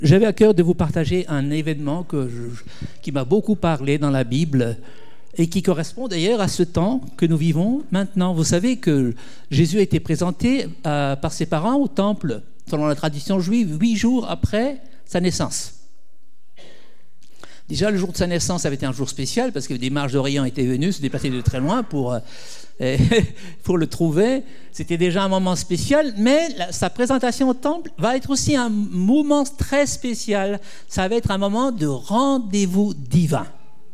J'avais à cœur de vous partager un événement qui m'a beaucoup parlé dans la Bible et qui correspond d'ailleurs à ce temps que nous vivons maintenant. Vous savez que Jésus a été présenté par ses parents au temple, selon la tradition juive, 8 jours après sa naissance. Déjà, le jour de sa naissance avait été un jour spécial parce que des mages d'Orient étaient venus se déplacer de très loin pour le trouver. C'était déjà un moment spécial, mais sa présentation au temple va être aussi un moment très spécial. Ça va être un moment de rendez-vous divin.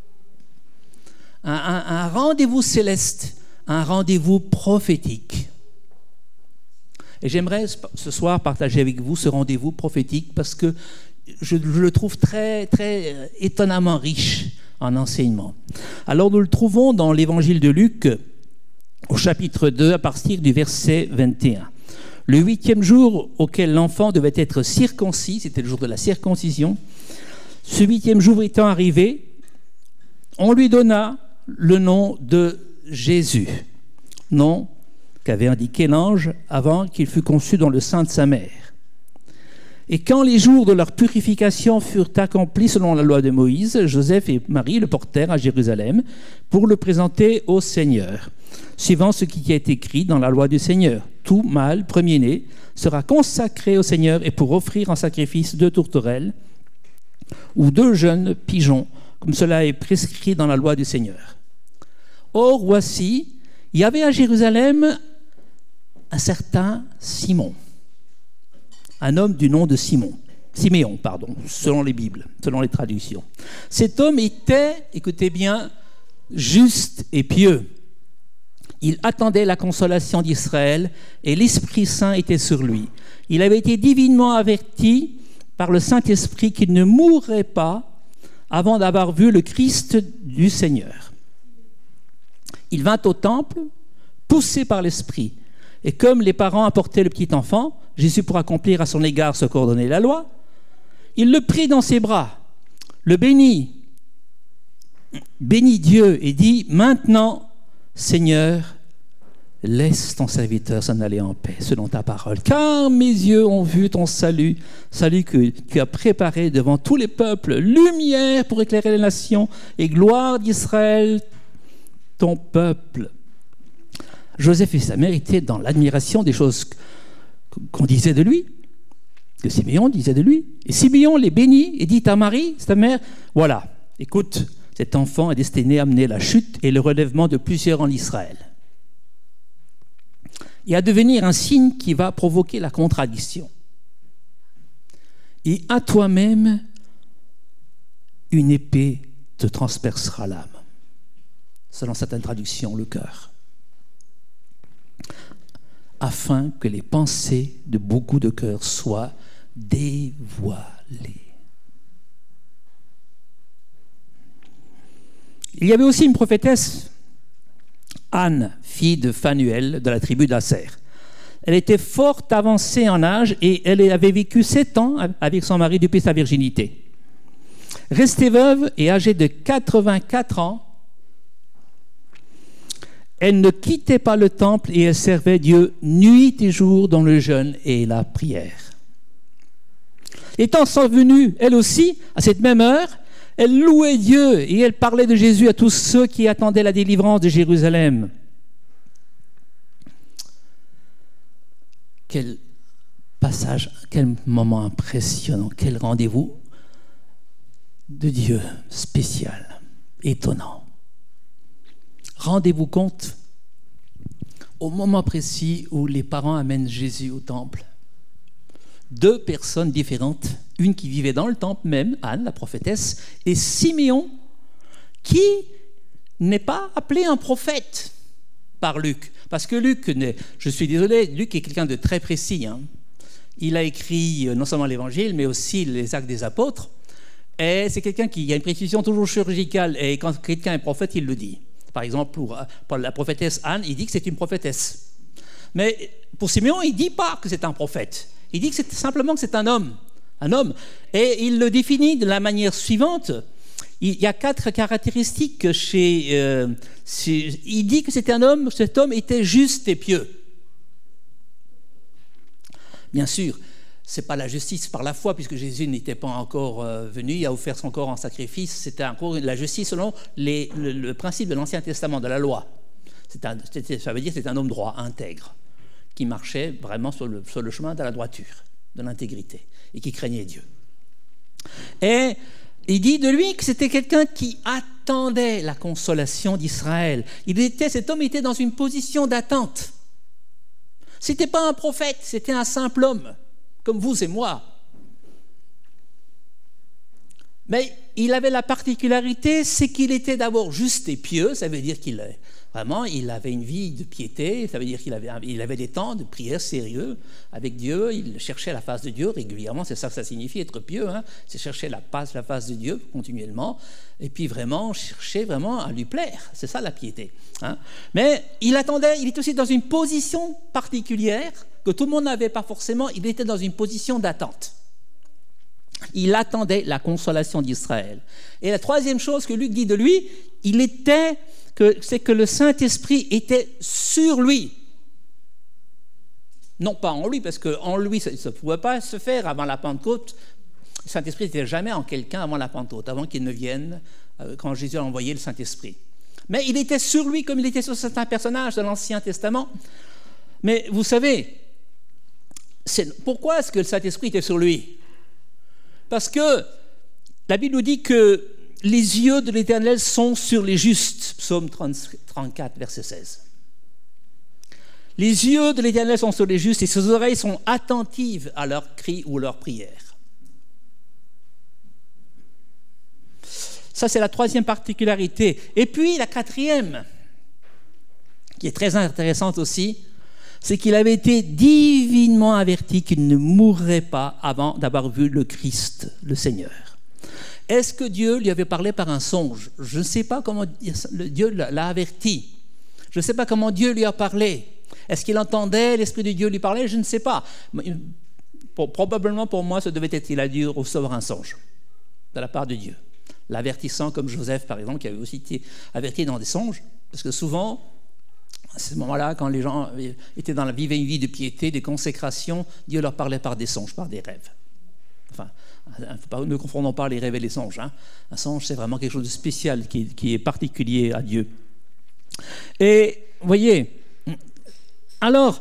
Un rendez-vous céleste, un rendez-vous prophétique. Et j'aimerais ce soir partager avec vous ce rendez-vous prophétique parce que je le trouve très, très étonnamment riche en enseignement. Alors nous le trouvons dans l'évangile de Luc, au chapitre 2, à partir du verset 21. Le 8e jour auquel l'enfant devait être circoncis, c'était le jour de la circoncision, ce 8e jour étant arrivé, on lui donna le nom de Jésus, nom qu'avait indiqué l'ange avant qu'il fût conçu dans le sein de sa mère. Et quand les jours de leur purification furent accomplis selon la loi de Moïse, Joseph et Marie le portèrent à Jérusalem pour le présenter au Seigneur, suivant ce qui est écrit dans la loi du Seigneur. Tout mâle premier-né sera consacré au Seigneur et pour offrir en sacrifice 2 tourterelles ou 2 jeunes pigeons, comme cela est prescrit dans la loi du Seigneur. Or, voici, il y avait à Jérusalem un certain Simon, un homme du nom de Siméon, selon les Bibles, selon les traductions. Cet homme était, écoutez bien, juste et pieux. Il attendait la consolation d'Israël et l'Esprit Saint était sur lui. Il avait été divinement averti par le Saint-Esprit qu'il ne mourrait pas avant d'avoir vu le Christ du Seigneur. Il vint au temple, poussé par l'Esprit. Et comme les parents apportaient le petit enfant, Jésus, pour accomplir à son égard ce qu'ordonnait la loi, il le prit dans ses bras, le bénit Dieu et dit « Maintenant, Seigneur, laisse ton serviteur s'en aller en paix, selon ta parole. Car mes yeux ont vu ton salut, salut que tu as préparé devant tous les peuples, lumière pour éclairer les nations et gloire d'Israël, ton peuple. » Joseph et sa mère étaient dans l'admiration des choses qu'on disait de lui, que Siméon disait de lui. Et Siméon les bénit et dit à Marie, sa mère, « Voilà, écoute, cet enfant est destiné à amener la chute et le relèvement de plusieurs en Israël. Et à devenir un signe qui va provoquer la contradiction. Et à toi-même, une épée te transpercera l'âme. » Selon certaines traductions, le cœur. Afin que les pensées de beaucoup de cœurs soient dévoilées. Il y avait aussi une prophétesse, Anne, fille de Phanuel, de la tribu d'Aser. Elle était fort avancée en âge et elle avait vécu 7 ans avec son mari depuis sa virginité. Restée veuve et âgée de 84 ans, elle ne quittait pas le temple et elle servait Dieu nuit et jour dans le jeûne et la prière. Étant survenue, elle aussi, à cette même heure, elle louait Dieu et elle parlait de Jésus à tous ceux qui attendaient la délivrance de Jérusalem. Quel passage, quel moment impressionnant, quel rendez-vous de Dieu spécial, étonnant. Rendez-vous compte, au moment précis où les parents amènent Jésus au temple, 2 personnes différentes, une qui vivait dans le temple même, Anne, la prophétesse, et Siméon, qui n'est pas appelé un prophète par Luc. Parce que Luc, je suis désolé, Luc est quelqu'un de très précis. Il a écrit non seulement l'Évangile, mais aussi les Actes des Apôtres. Et c'est quelqu'un qui a une précision toujours chirurgicale. Et quand quelqu'un est prophète, il le dit. Par exemple, pour la prophétesse Anne, il dit que c'est une prophétesse. Mais pour Siméon, il ne dit pas que c'est un prophète. Il dit simplement que c'est un homme. Un homme. Et il le définit de la manière suivante. Il y a 4 caractéristiques il dit que c'était un homme, cet homme était juste et pieux. Bien sûr, c'est pas la justice par la foi, puisque Jésus n'était pas encore venu, il a offert son corps en sacrifice. C'était encore la justice selon le principe de l'Ancien Testament, de la loi. Ça veut dire que c'est un homme droit, intègre, qui marchait vraiment sur le chemin de la droiture, de l'intégrité, et qui craignait Dieu. Et il dit de lui que c'était quelqu'un qui attendait la consolation d'Israël. Cet homme était dans une position d'attente. C'était pas un prophète, c'était un simple homme, comme vous et moi. Mais il avait la particularité, c'est qu'il était d'abord juste et pieux, ça veut dire qu'il avait une vie de piété, ça veut dire qu'il avait des temps de prière sérieux avec Dieu, il cherchait la face de Dieu régulièrement, c'est ça que ça signifie être pieux, c'est chercher la face de Dieu continuellement, et puis chercher vraiment à lui plaire, c'est ça la piété. Mais il était aussi dans une position particulière, que tout le monde n'avait pas forcément, il était dans une position d'attente. Il attendait la consolation d'Israël. Et la troisième chose que Luc dit de lui, c'est que le Saint-Esprit était sur lui. Non pas en lui, parce qu'en lui, ça ne pouvait pas se faire avant la Pentecôte. Le Saint-Esprit n'était jamais en quelqu'un avant la Pentecôte, avant qu'il ne vienne, quand Jésus a envoyé le Saint-Esprit. Mais il était sur lui comme il était sur certains personnages de l'Ancien Testament. Mais vous savez, pourquoi est-ce que le Saint-Esprit était sur lui ? Parce que la Bible nous dit que les yeux de l'Éternel sont sur les justes. Psaume 34, verset 16. Les yeux de l'Éternel sont sur les justes et ses oreilles sont attentives à leurs cris ou leurs prières. Ça, c'est la troisième particularité. Et puis, la quatrième, qui est très intéressante aussi, c'est qu'il avait été divinement averti qu'il ne mourrait pas avant d'avoir vu le Christ, le Seigneur. Est-ce que Dieu lui avait parlé par un songe ? Je ne sais pas comment Dieu l'a averti. Je ne sais pas comment Dieu lui a parlé. Est-ce qu'il entendait l'Esprit de Dieu lui parler ? Je ne sais pas. Probablement pour moi, ça devait être qu'il a dû recevoir un songe de la part de Dieu. L'avertissant comme Joseph, par exemple, qui avait aussi été averti dans des songes. Parce que souvent, à ce moment-là, quand les gens vivaient une vie de piété, de consécration, Dieu leur parlait par des songes, par des rêves. Enfin, ne confondons pas les rêves et les songes. Un songe, c'est vraiment quelque chose de spécial qui est particulier à Dieu. Et, vous voyez, alors,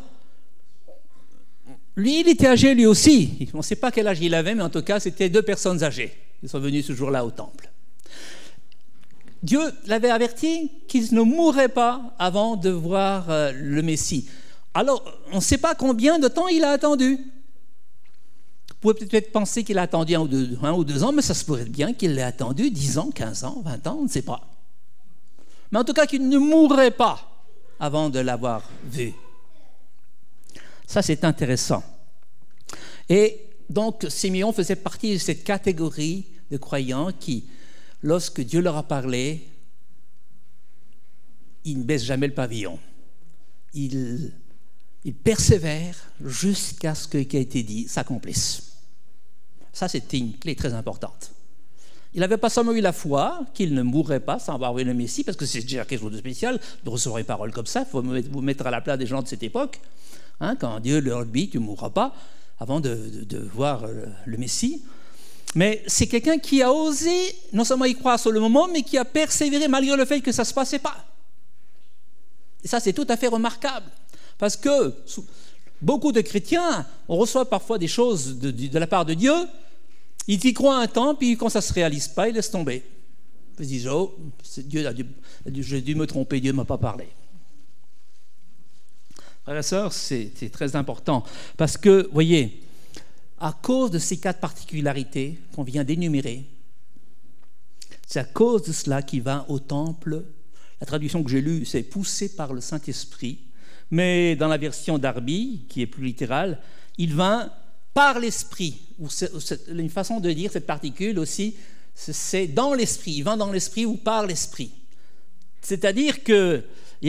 lui, il était âgé lui aussi. On ne sait pas quel âge il avait, mais en tout cas, c'était 2 personnes âgées qui sont venues ce jour-là au temple. Dieu l'avait averti qu'il ne mourrait pas avant de voir le Messie. Alors, on ne sait pas combien de temps il a attendu. Vous pouvez peut-être penser qu'il a attendu 1 ou 2 ans, mais ça se pourrait bien qu'il l'ait attendu 10 ans, 15 ans, 20 ans, on ne sait pas. Mais en tout cas, qu'il ne mourrait pas avant de l'avoir vu. Ça, c'est intéressant. Et donc, Simeon faisait partie de cette catégorie de croyants qui, lorsque Dieu leur a parlé, ils ne baissent jamais le pavillon. Ils persévèrent jusqu'à ce que ce qui a été dit s'accomplisse. Ça, c'était une clé très importante. Il n'avait pas seulement eu la foi qu'il ne mourrait pas sans avoir vu le Messie, parce que c'est déjà quelque chose de spécial de recevoir une parole comme ça. Il faut vous mettre à la place des gens de cette époque. Quand Dieu leur dit « tu ne mourras pas » avant de voir le Messie. Mais c'est quelqu'un qui a osé non seulement y croire sur le moment, mais qui a persévéré malgré le fait que ça ne se passait pas. Et ça, c'est tout à fait remarquable. Parce que beaucoup de chrétiens, on reçoit parfois des choses de la part de Dieu, ils y croient un temps, puis quand ça ne se réalise pas, ils laissent tomber. Ils se disent « oh, j'ai dû me tromper, Dieu ne m'a pas parlé ». Frères et sœurs, c'est très important. Parce que, voyez, à cause de ces 4 particularités qu'on vient d'énumérer, c'est à cause de cela qu'il va au temple. La traduction que j'ai lue, c'est « poussé par le Saint-Esprit ». Mais dans la version Darby, qui est plus littérale, il vint par l'Esprit. Une façon de dire cette particule aussi, c'est dans l'Esprit. Il vint dans l'Esprit ou par l'Esprit. C'est-à-dire que il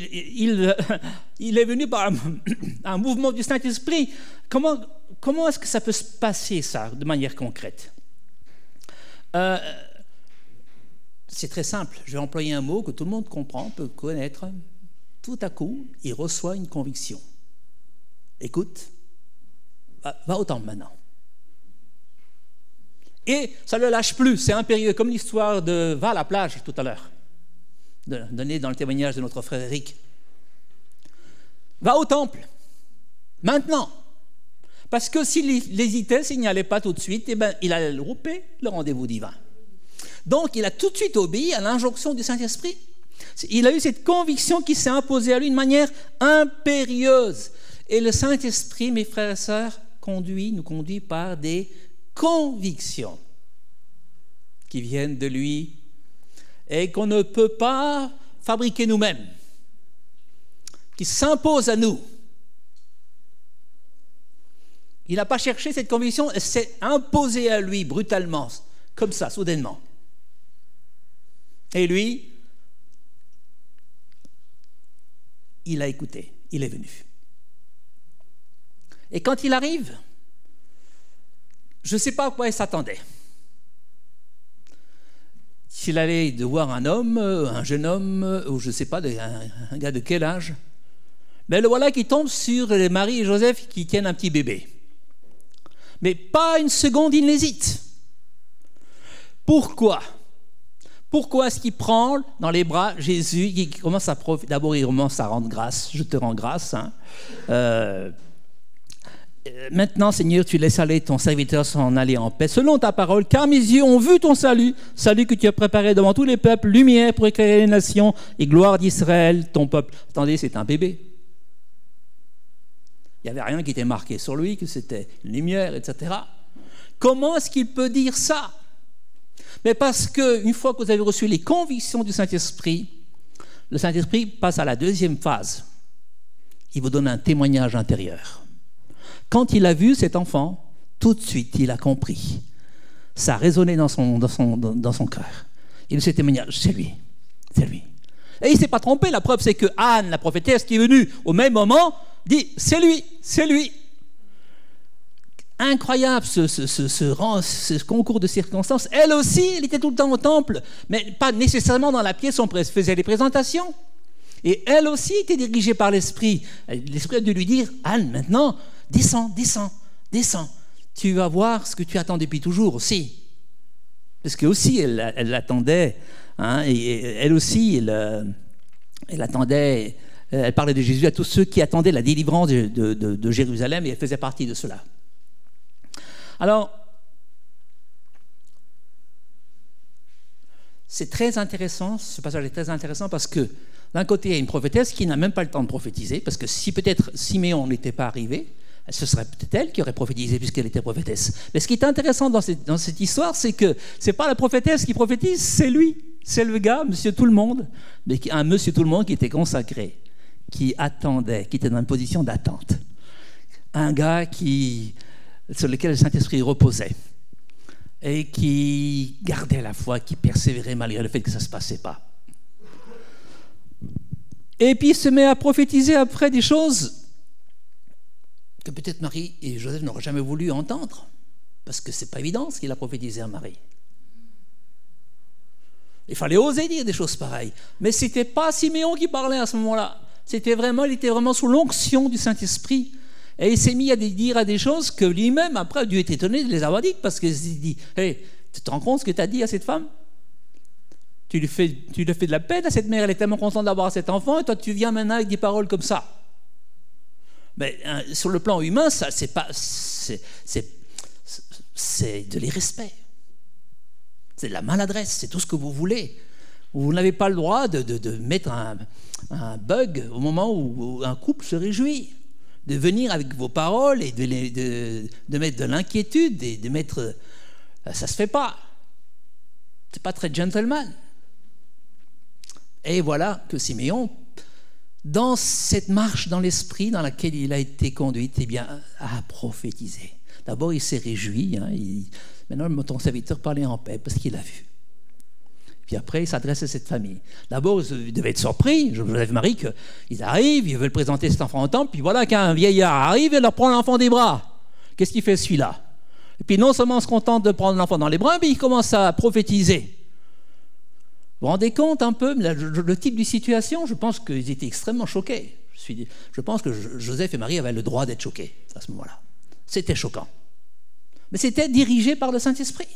est venu par un mouvement du Saint-Esprit. Comment est-ce que ça peut se passer, ça, de manière concrète ? C'est très simple. Je vais employer un mot que tout le monde comprend, peut connaître. Tout à coup, il reçoit une conviction. Écoute, va au temple maintenant. Et ça ne le lâche plus, c'est impérieux, comme l'histoire de va à la plage tout à l'heure, donnée dans le témoignage de notre frère Eric. Va au temple, maintenant. Parce que s'il hésitait, s'il n'y allait pas tout de suite, eh ben, il allait louper le rendez-vous divin. Donc, il a tout de suite obéi à l'injonction du Saint-Esprit. Il a eu cette conviction qui s'est imposée à lui de manière impérieuse. Et le Saint-Esprit, mes frères et sœurs, nous conduit par des convictions qui viennent de lui et qu'on ne peut pas fabriquer nous-mêmes, qui s'imposent à nous. Il n'a pas cherché cette conviction, elle s'est imposée à lui brutalement, comme ça, soudainement. Et lui, il a écouté, il est venu. Et quand il arrive, je ne sais pas à quoi il s'attendait. S'il allait devoir un homme, un jeune homme, ou je ne sais pas, un gars de quel âge. Mais le voilà qui tombe sur Marie et Joseph qui tiennent un petit bébé. Mais pas une seconde, il n'hésite. Pourquoi ? Pourquoi est-ce qu'il prend dans les bras Jésus, qui commence d'abord il commence à rendre grâce, je te rends grâce. Maintenant, Seigneur, tu laisses aller ton serviteur s'en aller en paix, selon ta parole, car mes yeux ont vu ton salut que tu as préparé devant tous les peuples, lumière pour éclairer les nations et gloire d'Israël, ton peuple. Attendez, c'est un bébé. Il n'y avait rien qui était marqué sur lui, que c'était une lumière, etc. Comment est-ce qu'il peut dire ça ? Mais parce qu'une fois que vous avez reçu les convictions du Saint-Esprit, le Saint-Esprit passe à la deuxième phase. Il vous donne un témoignage intérieur. Quand il a vu cet enfant, tout de suite, il a compris. Ça a résonné dans son cœur. Il s'est témoignage, c'est lui. Et il ne s'est pas trompé. La preuve, c'est que Anne, la prophétesse, qui est venue au même moment, dit, c'est lui. Incroyable ce concours de circonstances. Elle aussi, elle était tout le temps au temple, mais pas nécessairement dans la pièce où on faisait les présentations. Et elle aussi était dirigée par l'Esprit. L'Esprit a dû lui dire, Anne, maintenant, descends. Tu vas voir ce que tu attends depuis toujours aussi. Parce que aussi, elle l'attendait. Et elle aussi, elle attendait. Elle parlait de Jésus à tous ceux qui attendaient la délivrance de Jérusalem, et elle faisait partie de cela. Alors, c'est très intéressant, ce passage est très intéressant parce que d'un côté, il y a une prophétesse qui n'a même pas le temps de prophétiser, parce que si peut-être Siméon n'était pas arrivé, ce serait peut-être elle qui aurait prophétisé puisqu'elle était prophétesse. Mais ce qui est intéressant dans cette histoire, c'est que ce n'est pas la prophétesse qui prophétise, c'est lui. C'est le gars, monsieur tout le monde, mais un monsieur tout le monde qui était consacré, qui attendait, qui était dans une position d'attente. Un gars sur lequel le Saint-Esprit reposait et qui gardait la foi, qui persévérait malgré le fait que ça ne se passait pas. Et puis il se met à prophétiser après des choses que peut-être Marie et Joseph n'auraient jamais voulu entendre, parce que ce n'est pas évident ce qu'il a prophétisé à Marie. Il fallait oser dire des choses pareilles. Mais ce n'était pas Siméon qui parlait à ce moment-là. Il était vraiment sous l'onction du Saint-Esprit. Et il s'est mis à dire des choses que lui-même, après, a dû être étonné de les avoir dites, parce qu'il s'est dit, hey, tu te rends compte ce que tu as dit à cette femme ? Tu lui fais de la peine à cette mère, elle est tellement contente d'avoir cet enfant, et toi tu viens maintenant avec des paroles comme ça. Mais sur le plan humain, ça, c'est de l'irrespect. C'est de la maladresse, c'est tout ce que vous voulez. Vous n'avez pas le droit de mettre un bug au moment où un couple se réjouit. De venir avec vos paroles et de mettre de l'inquiétude et de mettre... Ça ne se fait pas. C'est pas très gentleman. Et voilà que Siméon, dans cette marche dans l'esprit dans laquelle il a été conduit, a prophétisé. D'abord, il s'est réjoui. Maintenant, ton serviteur parlait en paix parce qu'il a vu. Puis après, il s'adresse à cette famille. D'abord, il devait être surpris, Joseph et Marie, qu'ils arrivent, ils veulent présenter cet enfant au temple, puis voilà qu'un vieillard arrive et leur prend l'enfant des bras. Qu'est-ce qu'il fait celui-là ? Et puis non seulement on se contente de prendre l'enfant dans les bras, mais il commence à prophétiser. Vous vous rendez compte un peu le type de situation ? Je pense qu'ils étaient extrêmement choqués. Je pense que Joseph et Marie avaient le droit d'être choqués à ce moment-là. C'était choquant. Mais c'était dirigé par le Saint-Esprit.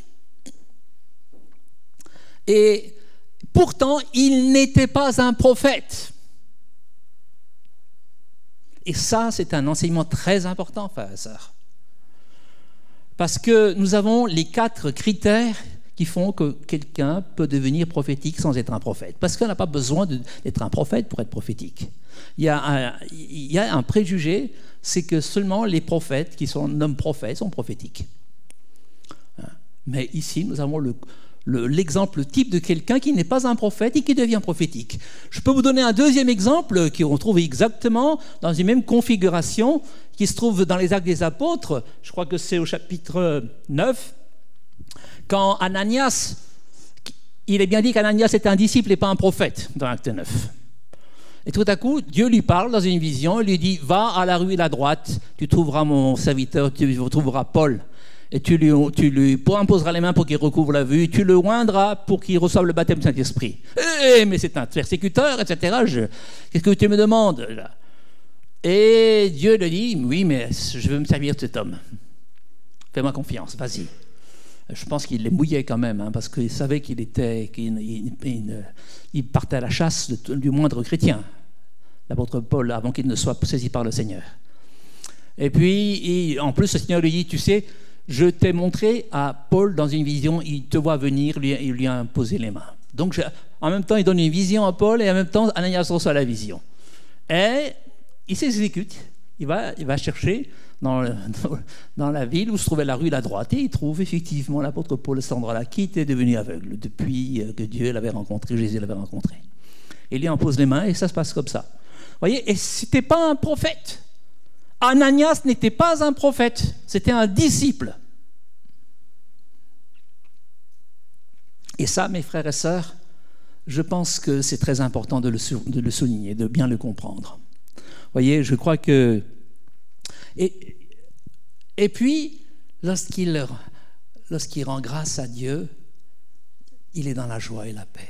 Et pourtant, il n'était pas un prophète. Et ça, c'est un enseignement très important, frères et sœurs. Parce que nous avons les 4 critères qui font que quelqu'un peut devenir prophétique sans être un prophète. Parce qu'on n'a pas besoin d'être un prophète pour être prophétique. Il y a un préjugé, c'est que seulement les prophètes qui sont nommés prophètes sont prophétiques. Mais ici, nous avons l'exemple type de quelqu'un qui n'est pas un prophète et qui devient prophétique. Je peux vous donner un deuxième exemple qu'on trouve exactement dans une même configuration qui se trouve dans les Actes des Apôtres. Je crois que c'est au chapitre 9, quand Ananias, il est bien dit qu'Ananias était un disciple et pas un prophète dans Acte 9. Et tout à coup, Dieu lui parle dans une vision, il lui dit « Va à la rue à la droite, tu trouveras mon serviteur, tu trouveras Paul. » Et tu lui imposeras les mains pour qu'il recouvre la vue, tu le oindras pour qu'il reçoive le baptême du Saint-Esprit. Mais c'est un persécuteur, etc. Qu'est-ce que tu me demandes là? Et Dieu lui dit, oui, mais je veux me servir de cet homme. Fais-moi confiance, vas-y. Je pense qu'il les mouillait quand même, parce qu'il savait qu'il partait à la chasse du moindre chrétien, l'apôtre Paul, avant qu'il ne soit saisi par le Seigneur. Et puis, en plus, le Seigneur lui dit, tu sais, je t'ai montré à Paul dans une vision, il te voit venir, il lui a imposé les mains. Donc, en même temps, il donne une vision à Paul et en même temps, Ananias reçoit la vision. Et il s'exécute. Il va chercher dans la ville où se trouvait la rue de la droite et il trouve effectivement l'apôtre Paul à cet endroit-là qui était devenu aveugle depuis que Dieu l'avait rencontré, Jésus l'avait rencontré. Et il lui impose les mains et ça se passe comme ça. Vous voyez, et ce n'était pas un prophète. Ananias n'était pas un prophète, c'était un disciple. Et ça, mes frères et sœurs, je pense que c'est très important de le souligner, de bien le comprendre. Vous voyez, je crois que... Et puis, lorsqu'il rend grâce à Dieu, il est dans la joie et la paix.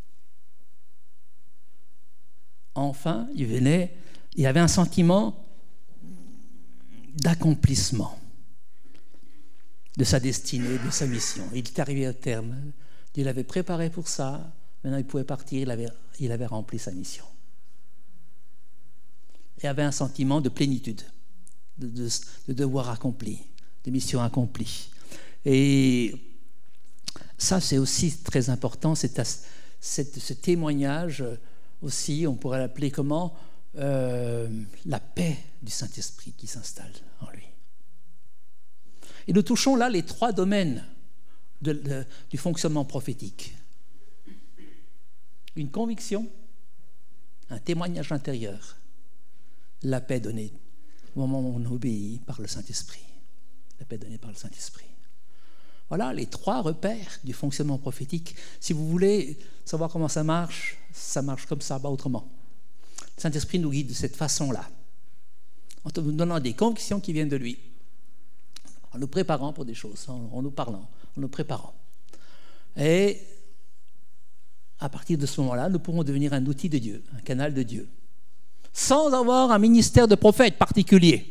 Enfin, il y avait un sentiment d'accomplissement de sa destinée, de sa mission. Il est arrivé au terme. Dieu l'avait préparé pour ça. Maintenant, il pouvait partir. Il avait rempli sa mission. Il avait un sentiment de plénitude, de devoir accompli, de mission accomplie. Et ça, c'est aussi très important. Ce témoignage aussi, on pourrait l'appeler comment ? La paix du Saint-Esprit qui s'installe en lui. Et nous touchons là les 3 domaines du fonctionnement prophétique. Une conviction, un témoignage intérieur, la paix donnée au moment où on obéit par le Saint-Esprit. La paix donnée par le Saint-Esprit. Voilà les 3 repères du fonctionnement prophétique. Si vous voulez savoir comment ça marche comme ça, pas autrement. Le Saint-Esprit nous guide de cette façon-là, en nous donnant des convictions qui viennent de lui, en nous préparant pour des choses, en nous parlant, en nous préparant. Et à partir de ce moment-là, nous pourrons devenir un outil de Dieu, un canal de Dieu, sans avoir un ministère de prophète particulier.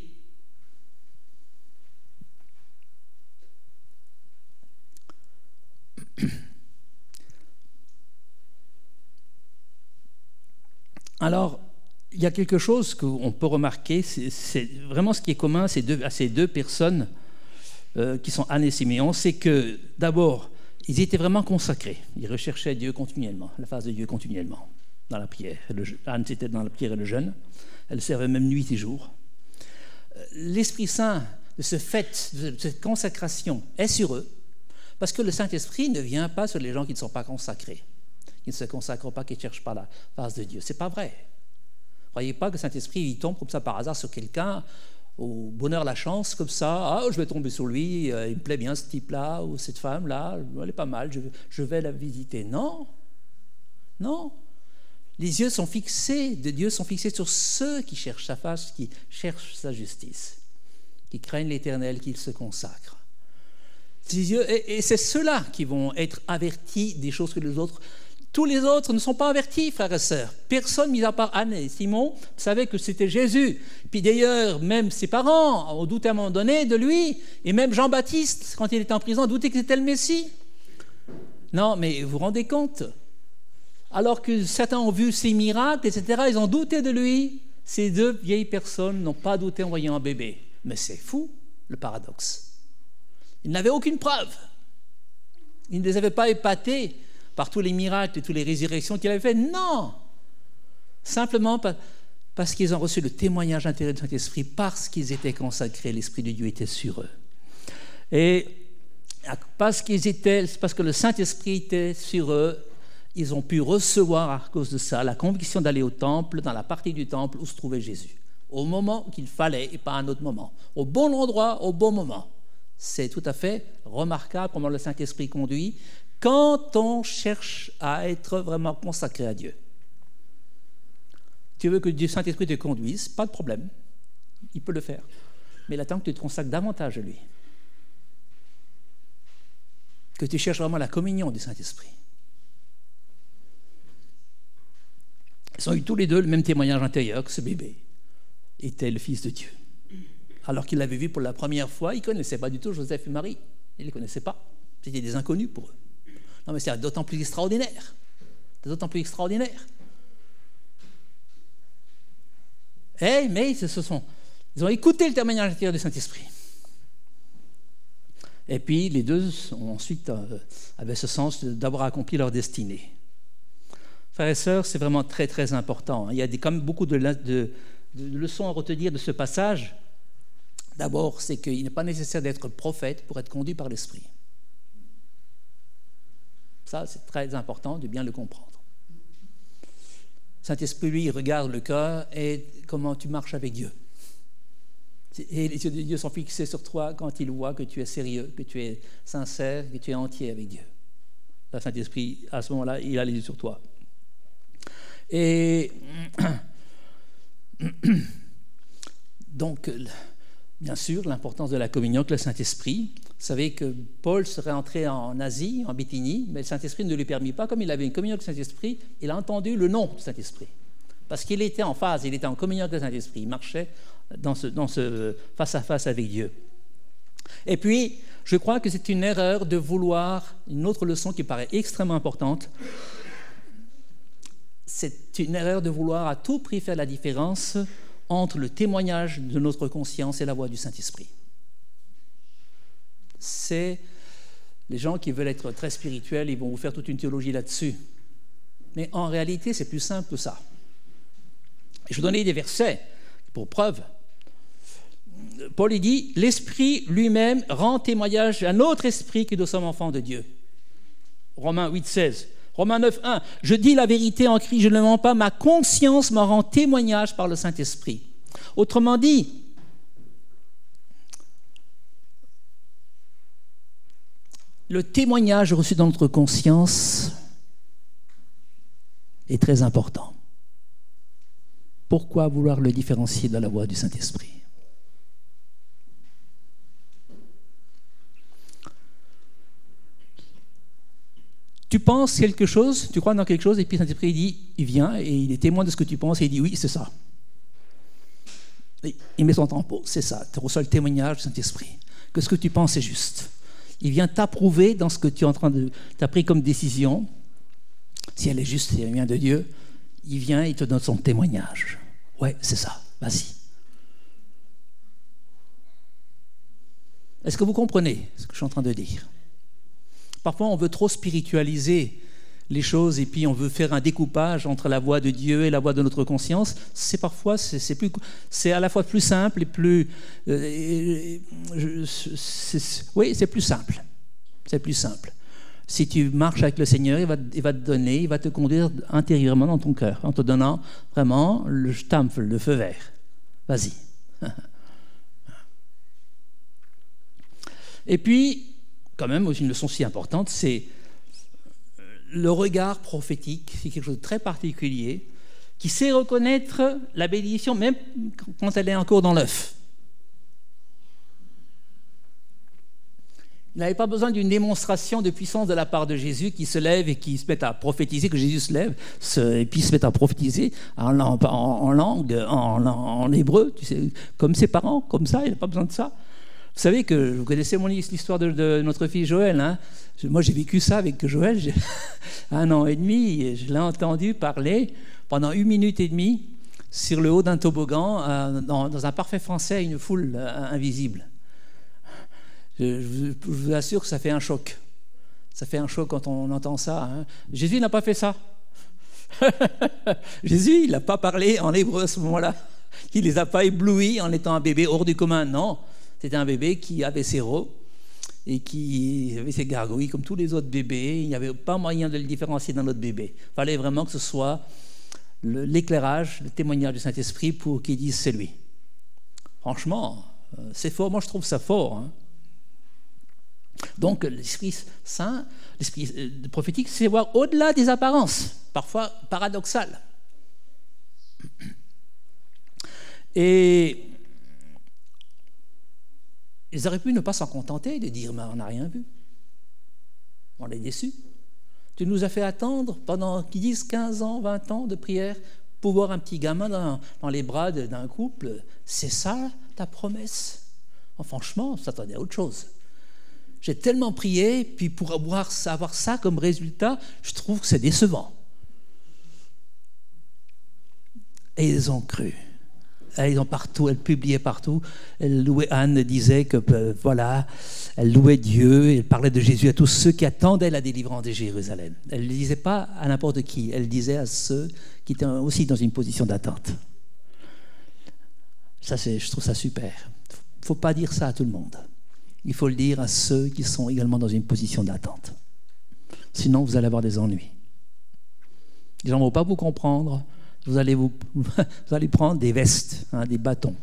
Alors, il y a quelque chose qu'on peut remarquer, c'est vraiment ce qui est commun à ces deux personnes qui sont Anne et Siméon, c'est que d'abord, ils étaient vraiment consacrés. Ils recherchaient Dieu continuellement, la face de Dieu continuellement, dans la prière. Anne, c'était dans la prière et le jeûne. Elle servait même nuit et jour. L'Esprit Saint, de ce fait, de cette consacration, est sur eux, parce que le Saint-Esprit ne vient pas sur les gens qui ne sont pas consacrés, qui ne se consacrent pas, qui ne cherchent pas la face de Dieu. Ce n'est pas vrai. Ne croyez pas que le Saint-Esprit il tombe comme ça par hasard sur quelqu'un, au bonheur, la chance, comme ça, je vais tomber sur lui, il me plaît bien ce type-là, ou cette femme-là, elle est pas mal, je vais la visiter. Non, non. Les yeux sont fixés, de Dieu sont fixés sur ceux qui cherchent sa face, qui cherchent sa justice, qui craignent l'Éternel, qui se consacrent. Et c'est ceux-là qui vont être avertis des choses que les autres Tous les autres ne sont pas avertis, frères et sœurs. Personne, mis à part Anne et Simon, savait que c'était Jésus. Puis d'ailleurs, même ses parents ont douté à un moment donné de lui. Et même Jean-Baptiste, quand il était en prison, doutait que c'était le Messie. Non, mais vous vous rendez compte? Alors que certains ont vu ses miracles, etc., ils ont douté de lui. Ces deux vieilles personnes n'ont pas douté en voyant un bébé. Mais c'est fou, le paradoxe. Ils n'avaient aucune preuve. Ils ne les avaient pas épatés par tous les miracles et toutes les résurrections qu'il avait fait. Non! Simplement parce qu'ils ont reçu le témoignage intérieur du Saint-Esprit, parce qu'ils étaient consacrés, l'Esprit de Dieu était sur eux. Et parce que le Saint-Esprit était sur eux, ils ont pu recevoir à cause de ça la conviction d'aller au temple, dans la partie du temple où se trouvait Jésus, au moment qu'il fallait et pas à un autre moment, au bon endroit, au bon moment. C'est tout à fait remarquable comment le Saint-Esprit conduit quand on cherche à être vraiment consacré à Dieu. Tu veux que le Saint-Esprit te conduise, pas de problème, il peut le faire, mais il attend que tu te consacres davantage à lui, que tu cherches vraiment la communion du Saint-Esprit. Ils ont eu tous les deux le même témoignage intérieur, que ce bébé était le Fils de Dieu. Alors qu'il l'avait vu pour la première fois, ils ne connaissaient pas du tout Joseph et Marie. Ils ne les connaissaient pas. C'était des inconnus pour eux. Non, mais c'est d'autant plus extraordinaire. C'est d'autant plus extraordinaire. Mais ils ont écouté le témoignage intérieur du Saint-Esprit. Et puis, les deux ont ensuite avaient ce sens d'avoir accompli leur destinée. Frères et sœurs, c'est vraiment très, très important. Il y a quand même beaucoup de leçons à retenir de ce passage. D'abord, c'est qu'il n'est pas nécessaire d'être prophète pour être conduit par l'Esprit. Ça, c'est très important de bien le comprendre. Saint-Esprit, lui, il regarde le cœur et comment tu marches avec Dieu. Et les yeux de Dieu sont fixés sur toi quand il voit que tu es sérieux, que tu es sincère, que tu es entier avec Dieu. Le Saint-Esprit, à ce moment-là, il a les yeux sur toi. Et donc, bien sûr, l'importance de la communion avec le Saint-Esprit. Vous savez que Paul serait entré en Asie, en Bithynie, mais le Saint-Esprit ne lui permit pas. Comme il avait une communion avec le Saint-Esprit, il a entendu le nom du Saint-Esprit. Parce qu'il était en phase, il était en communion avec le Saint-Esprit. Il marchait dans ce face-à-face avec Dieu. Et puis, je crois que c'est une erreur de vouloir, une autre leçon qui paraît extrêmement importante, c'est une erreur de vouloir à tout prix faire la différence entre le témoignage de notre conscience et la voix du Saint-Esprit. C'est les gens qui veulent être très spirituels, ils vont vous faire toute une théologie là-dessus. Mais en réalité, c'est plus simple que ça. Et je vais donner des versets pour preuve. Paul, il dit, l'Esprit lui-même rend témoignage à notre esprit que nous sommes enfants de Dieu. Romains 8, 16. Romains 9, 1. Je dis la vérité en Christ, je ne mens pas, ma conscience m'en rend témoignage par le Saint-Esprit. Autrement dit, le témoignage reçu dans notre conscience est très important. Pourquoi vouloir le différencier de la voix du Saint-Esprit ? Tu penses quelque chose, tu crois dans quelque chose, et puis Saint-Esprit dit, il vient et il est témoin de ce que tu penses et il dit oui, c'est ça. Et il met son tampon, c'est ça. Tu reçois le témoignage du Saint-Esprit, que ce que tu penses est juste. Il vient t'approuver dans ce que tu es en train de... Tu as pris comme décision. Si elle est juste, si elle vient de Dieu, il vient et il te donne son témoignage. Ouais, c'est ça, vas-y. Est-ce que vous comprenez ce que je suis en train de dire ? Parfois, on veut trop spiritualiser les choses et puis on veut faire un découpage entre la voix de Dieu et la voix de notre conscience. C'est à la fois plus simple et plus... oui, c'est plus simple. C'est plus simple. Si tu marches avec le Seigneur, il va te donner, il va te conduire intérieurement dans ton cœur, en te donnant vraiment le Stampfel, le feu vert. Vas-y. Et puis, quand même, une leçon si importante, c'est le regard prophétique. C'est quelque chose de très particulier, qui sait reconnaître la bénédiction, même quand elle est encore dans l'œuf. Il n'avait pas besoin d'une démonstration de puissance de la part de Jésus qui se lève et qui se met à prophétiser, que Jésus se lève et puis se met à prophétiser en langue, en hébreu, tu sais, comme ses parents, comme ça, il n'a pas besoin de ça. Vous savez que vous connaissez l'histoire de notre fils Joël. Hein. Moi, j'ai vécu ça avec Joël. J'ai 1 an et demi, je l'ai entendu parler pendant 1 minute et demie sur le haut d'un toboggan, dans un parfait français, à une foule invisible. Je vous assure que ça fait un choc. Ça fait un choc quand on entend ça. Hein. Jésus n'a pas fait ça. Jésus, il n'a pas parlé en hébreu à ce moment-là. Il ne les a pas éblouis en étant un bébé hors du commun. Non, c'était un bébé qui avait ses rots et qui avait ses gargouilles comme tous les autres bébés. Il n'y avait pas moyen de le différencier d'un autre bébé. Il fallait vraiment que ce soit l'éclairage, le témoignage du Saint-Esprit pour qu'il dise c'est lui. Franchement, c'est fort. Moi, je trouve ça fort. Hein. Donc, l'Esprit Saint, l'Esprit prophétique, c'est voir au-delà des apparences, parfois paradoxales. Et ils auraient pu ne pas s'en contenter de dire « mais on n'a rien vu ». On est déçus. Tu nous as fait attendre pendant 10, 15 ans, 20 ans de prière pour voir un petit gamin dans les bras d'un couple. C'est ça ta promesse? Franchement, on s'attendait à autre chose. J'ai tellement prié, puis pour avoir ça comme résultat, je trouve que c'est décevant. Et ils ont cru. Ils ont partout, elle publiait partout. Anne disait que voilà, elle louait Dieu, elle parlait de Jésus à tous ceux qui attendaient la délivrance de Jérusalem. Elle ne le disait pas à n'importe qui, elle le disait à ceux qui étaient aussi dans une position d'attente. Ça, je trouve ça super. Il ne faut pas dire ça à tout le monde. Il faut le dire à ceux qui sont également dans une position d'attente. Sinon, vous allez avoir des ennuis. Les gens ne vont pas vous comprendre. Vous allez prendre des vestes, hein, des bâtons.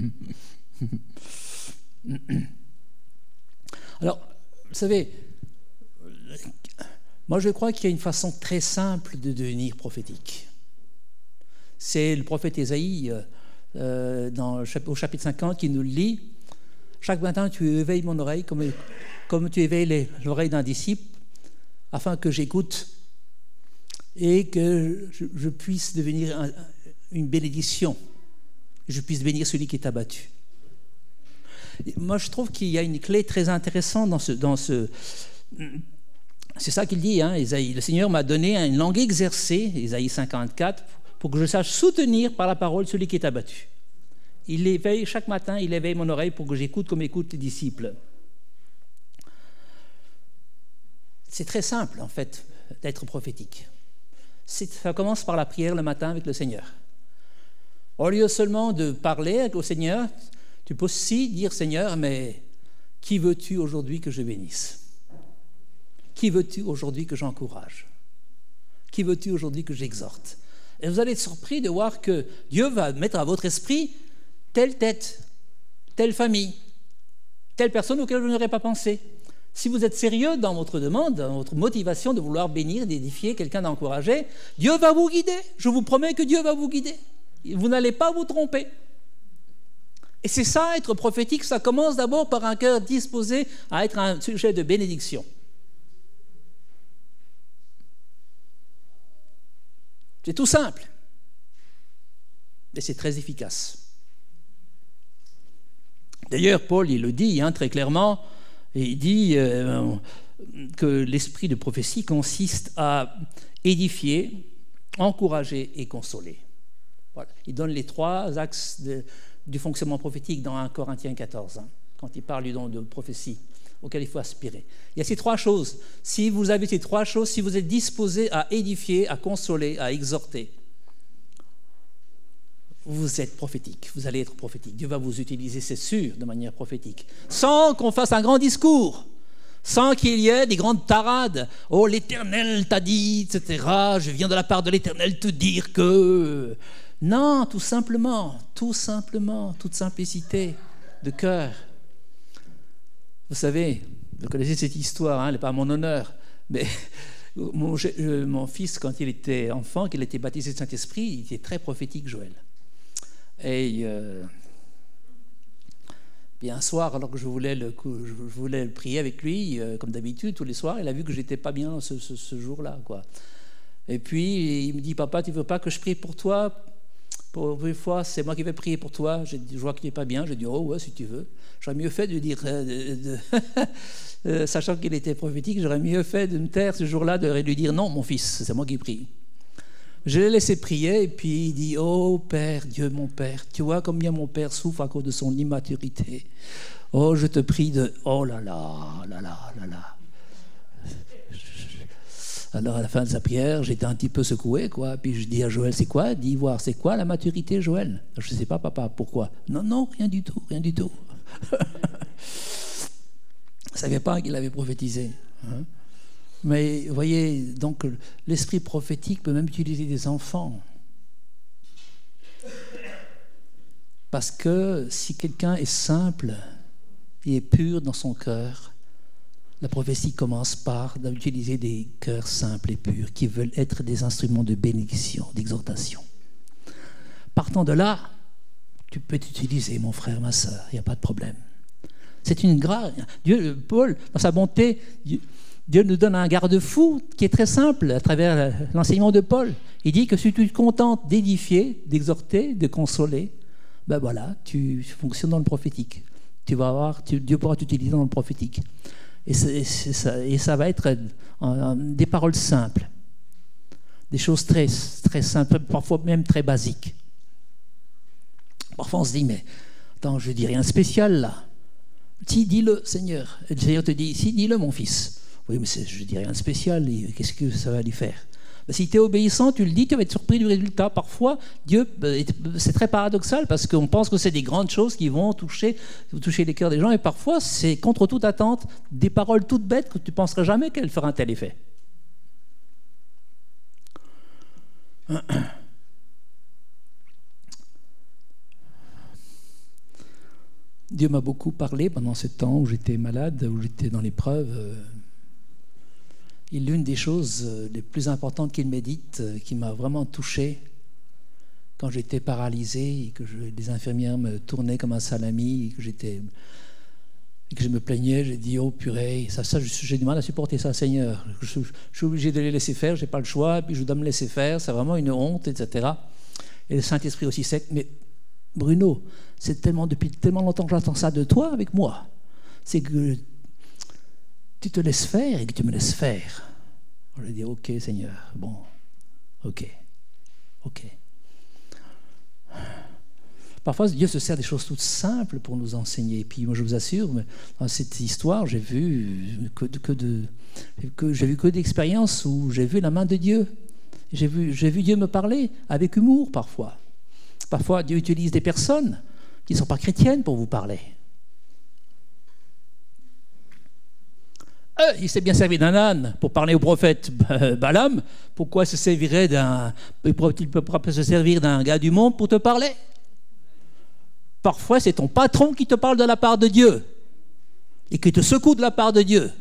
Alors, vous savez, moi je crois qu'il y a une façon très simple de devenir prophétique. C'est le prophète Ésaïe, au chapitre 50, qui nous le lit. Chaque matin, tu éveilles mon oreille comme tu éveilles l'oreille d'un disciple, afin que j'écoute et que je puisse devenir une bénédiction, que je puisse bénir celui qui est abattu. Et moi, je trouve qu'il y a une clé très intéressante dans ce c'est ça qu'il dit, hein, Ésaïe. Le Seigneur m'a donné une langue exercée, Ésaïe 54, pour que je sache soutenir par la parole celui qui est abattu. Il éveille, chaque matin, il éveille mon oreille pour que j'écoute comme écoutent les disciples. C'est très simple, en fait, d'être prophétique. Ça commence par la prière le matin avec le Seigneur. Au lieu seulement de parler au Seigneur, tu peux aussi dire, Seigneur, mais qui veux-tu aujourd'hui que je bénisse? Qui veux-tu aujourd'hui que j'encourage? Qui veux-tu aujourd'hui que j'exhorte? Et vous allez être surpris de voir que Dieu va mettre à votre esprit telle tête, telle famille, telle personne auquel vous n'aurez pas pensé. Si vous êtes sérieux dans votre demande, dans votre motivation de vouloir bénir, d'édifier, quelqu'un d'encourager, Dieu va vous guider. Je vous promets que Dieu va vous guider. Vous n'allez pas vous tromper. Et c'est ça, être prophétique, ça commence d'abord par un cœur disposé à être un sujet de bénédiction. C'est tout simple, mais c'est très efficace. D'ailleurs, Paul, il le dit très clairement, et il dit que l'esprit de prophétie consiste à édifier, encourager et consoler. Voilà. Il donne les 3 axes du fonctionnement prophétique dans 1 Corinthiens 14, quand il parle du don de prophétie auquel il faut aspirer. Il y a ces 3 choses. Si vous avez ces 3 choses, si vous êtes disposé à édifier, à consoler, à exhorter, vous êtes prophétique, vous allez être prophétique. Dieu va vous utiliser, c'est sûr, de manière prophétique. Sans qu'on fasse un grand discours, sans qu'il y ait des grandes tarades. « Oh, l'Éternel t'a dit, etc. Je viens de la part de l'Éternel te dire que... » Non, tout simplement, toute simplicité de cœur. Vous savez, vous connaissez cette histoire, elle n'est pas à mon honneur, mais mon fils, quand il était enfant, qu'il était baptisé de Saint-Esprit, il était très prophétique, Joël. Et Puis un soir, alors que je voulais le prier avec lui, comme d'habitude, tous les soirs, il a vu que j'étais pas bien ce jour-là, quoi. Et puis, il me dit, papa, tu veux pas que je prie pour toi? Pour une fois, c'est moi qui vais prier pour toi. Je vois qu'il n'est pas bien. J'ai dit, oh ouais, si tu veux. J'aurais mieux fait de dire, sachant qu'il était prophétique, j'aurais mieux fait de me taire ce jour-là, de lui dire, non, mon fils, c'est moi qui prie. Je l'ai laissé prier, et puis il dit, oh Père, Dieu mon Père, tu vois combien mon Père souffre à cause de son immaturité. Oh, je te prie de... Oh là là, là là, là là. Alors, à la fin de sa prière, j'étais un petit peu secoué, quoi. Puis je dis à Joël, c'est quoi? Dis voir, c'est quoi la maturité, Joël? Je ne sais pas, papa, pourquoi? Non, non, rien du tout, rien du tout. Je ne savais pas qu'il avait prophétisé. Hein? Mais vous voyez, donc l'esprit prophétique peut même utiliser des enfants. Parce que si quelqu'un est simple et est pur dans son cœur, la prophétie commence par utiliser des cœurs simples et purs qui veulent être des instruments de bénédiction, d'exhortation. Partant de là, tu peux t'utiliser, mon frère, ma sœur, il n'y a pas de problème. C'est une grâce. Dieu, Paul, dans sa bonté, Dieu nous donne un garde-fou qui est très simple à travers l'enseignement de Paul. Il dit que si tu te contentes d'édifier, d'exhorter, de consoler, ben voilà, tu fonctionnes dans le prophétique. Dieu pourra t'utiliser dans le prophétique. Et ça va être des paroles simples, des choses très, très simples, parfois même très basiques. Parfois on se dit, mais attends, je ne dis rien de spécial là. Si, dis-le, Seigneur. Et le Seigneur te dit, si, dis-le, mon fils. Oui, mais je ne dis rien de spécial, qu'est-ce que ça va lui faire? Si tu es obéissant, tu le dis, tu vas être surpris du résultat. Parfois, Dieu, c'est très paradoxal parce qu'on pense que c'est des grandes choses qui vont toucher les cœurs des gens et parfois, c'est contre toute attente des paroles toutes bêtes que tu ne penserais jamais qu'elles feraient un tel effet. Dieu m'a beaucoup parlé pendant ce temps où j'étais malade, où j'étais dans l'épreuve. Et l'une des choses les plus importantes qu'il médite, qui m'a vraiment touché, quand j'étais paralysé et que les infirmières me tournaient comme un salami et que je me plaignais, j'ai dit, oh purée, ça j'ai du mal à supporter ça, Seigneur. Je suis obligé de les laisser faire, je n'ai pas le choix, puis je dois me laisser faire, c'est vraiment une honte, etc. Et le Saint-Esprit aussi sec, mais Bruno, c'est depuis tellement longtemps que j'entends ça de toi avec moi. C'est que tu te laisses faire et que tu me laisses faire. Je lui dis, ok Seigneur, bon, ok. Parfois Dieu se sert des choses toutes simples pour nous enseigner. Et puis moi je vous assure, dans cette histoire, j'ai vu que d'expériences où j'ai vu la main de Dieu. J'ai vu Dieu me parler avec humour parfois. Parfois Dieu utilise des personnes qui ne sont pas chrétiennes pour vous parler. Il s'est bien servi d'un âne pour parler au prophète Balaam. Pourquoi il peut pas se servir d'un gars du monde pour te parler? Parfois, c'est ton patron qui te parle de la part de Dieu et qui te secoue de la part de Dieu.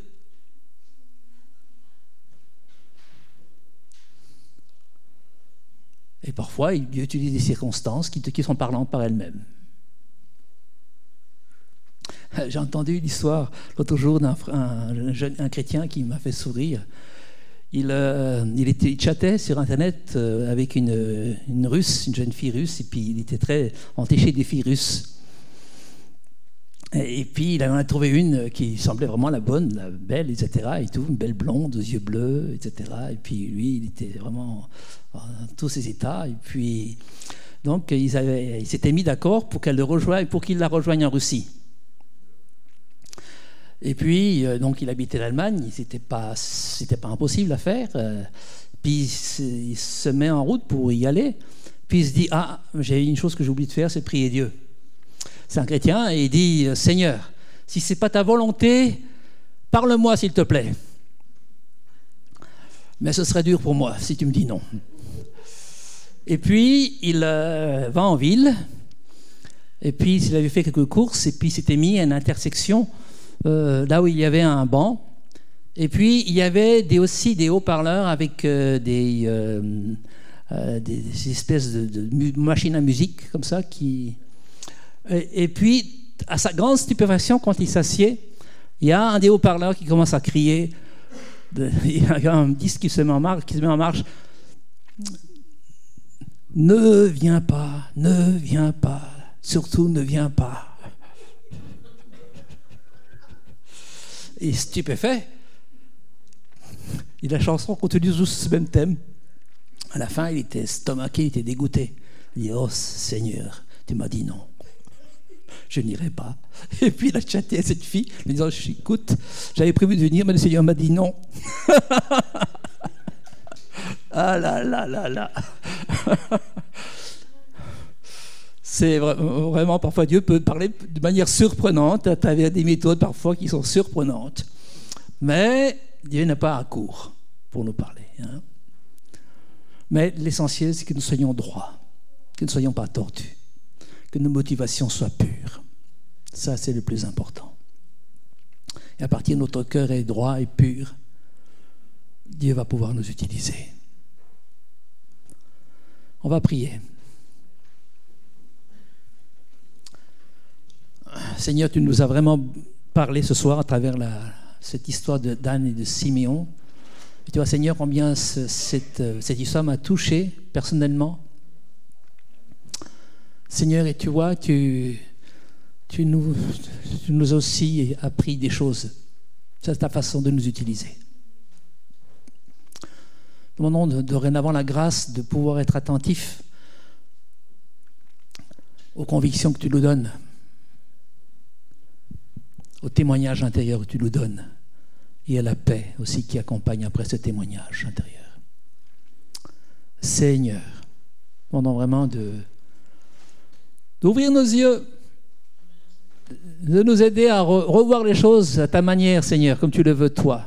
Et parfois, Dieu utilise des circonstances qui sont parlantes par elles-mêmes. J'ai entendu l'histoire l'autre jour d'un chrétien qui m'a fait sourire. Il chattait sur Internet avec une Russe, une jeune fille russe, et puis il était très entiché des filles russes. Et puis il en a trouvé une qui semblait vraiment la bonne, la belle, etc. Et tout, une belle blonde, aux yeux bleus, etc. Et puis lui, il était vraiment dans tous ses états. Et puis donc ils s'étaient mis d'accord pour qu'il la rejoigne en Russie. Et puis, donc, il habitait l'Allemagne, c'était pas impossible à faire. Puis, il se met en route pour y aller. Puis, il se dit, j'ai une chose que j'ai oublié de faire, c'est de prier Dieu. C'est un chrétien, et il dit, Seigneur, si ce n'est pas ta volonté, parle-moi, s'il te plaît. Mais ce serait dur pour moi, si tu me dis non. Et puis, il va en ville, et puis, il avait fait quelques courses, et puis, il s'était mis à une intersection là où il y avait un banc, et puis il y avait aussi des haut-parleurs avec des espèces de machines à musique comme ça et puis à sa grande stupéfaction, quand il s'assied, il y a un des haut-parleurs qui commence à crier. Il y a un disque qui se met en marche. Ne viens pas, surtout ne viens pas. Et stupéfait, et la chanson continue sur ce même thème. À la fin, il était estomaqué, il était dégoûté. Il dit, oh Seigneur, tu m'as dit non. Je n'irai pas. Et puis il a chatté à cette fille, en disant, écoute, j'avais prévu de venir, mais le Seigneur m'a dit non. Ah là là là là. C'est vraiment, parfois Dieu peut parler de manière surprenante. Tu as des méthodes parfois qui sont surprenantes. Mais Dieu n'a pas à court pour nous parler. Hein. Mais l'essentiel, c'est que nous soyons droits, que nous ne soyons pas tordus, que nos motivations soient pures. Ça, c'est le plus important. Et à partir de notre cœur est droit et pur, Dieu va pouvoir nous utiliser. On va prier. Seigneur, tu nous as vraiment parlé ce soir à travers cette histoire d'Anne et de Siméon. Et tu vois, Seigneur, combien cette histoire m'a touché personnellement. Seigneur, et tu vois, tu nous as aussi appris des choses. C'est ta façon de nous utiliser. Nous demandons dorénavant la grâce de pouvoir être attentifs aux convictions que tu nous donnes, au témoignage intérieur que tu nous donnes et à la paix aussi qui accompagne après ce témoignage intérieur. Seigneur, nous demandons vraiment d'ouvrir nos yeux, de nous aider à revoir les choses à ta manière, Seigneur, comme tu le veux toi.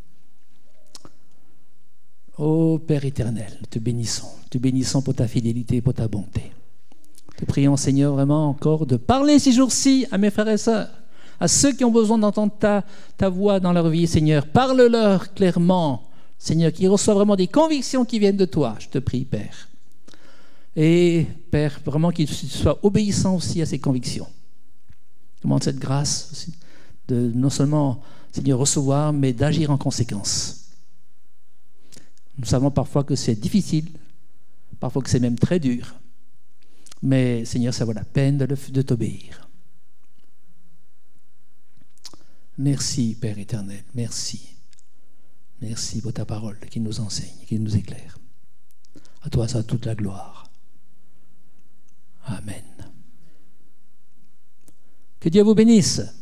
Ô Père éternel, te bénissons pour ta fidélité et pour ta bonté. Te prions, Seigneur, vraiment encore de parler ces jours-ci à mes frères et sœurs, à ceux qui ont besoin d'entendre ta voix dans leur vie, Seigneur. Parle-leur clairement, Seigneur, qu'ils reçoivent vraiment des convictions qui viennent de toi. Je te prie, Père. Et, Père, vraiment qu'ils soient obéissants aussi à ces convictions. Je demande cette grâce aussi de non seulement, Seigneur, recevoir, mais d'agir en conséquence. Nous savons parfois que c'est difficile, parfois que c'est même très dur. Mais, Seigneur, ça vaut la peine de t'obéir. Merci, Père éternel, merci. Merci pour ta parole qui nous enseigne, qui nous éclaire. À toi, ça toute la gloire. Amen. Que Dieu vous bénisse.